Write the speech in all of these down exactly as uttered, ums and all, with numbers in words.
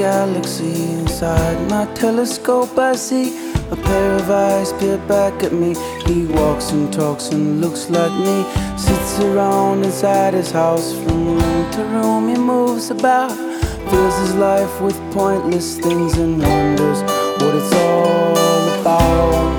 galaxy inside my telescope. I see a pair of eyes peer back at me. He walks and talks and looks like me. Sits around inside his house from room to room. He moves about, fills his life with pointless things and wonders what it's all about.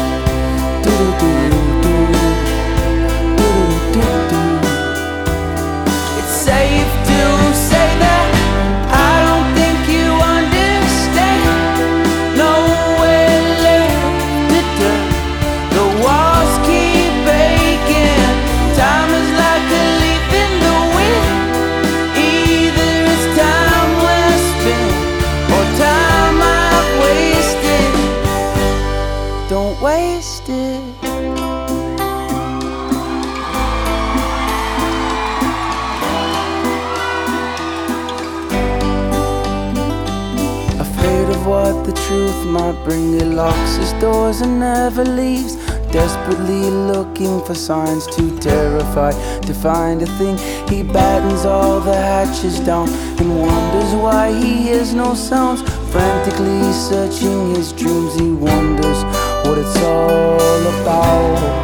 It's safe to say that I don't think you understand. Nowhere left to turn. The walls keep breaking. Time is like a leaf in the wind. Either it's time well spent or time I've wasted. Don't waste it. What the truth might bring. He locks his doors and never leaves, desperately looking for signs, too terrified to find a thing. He battens all the hatches down and wonders why he hears no sounds. Frantically searching his dreams, he wonders what it's all about.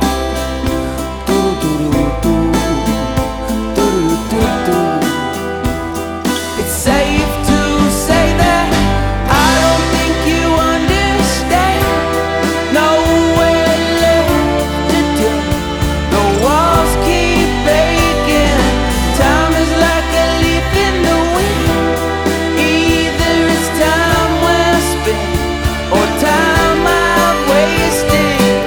It's safe to say that I don't think you understand. Nowhere left to turn. The walls keep breaking. Time is like a leaf in the wind. Either it's time well spent or time I've wasted.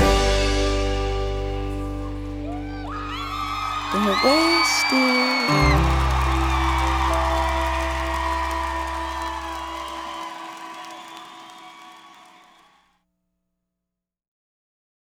Don't waste it.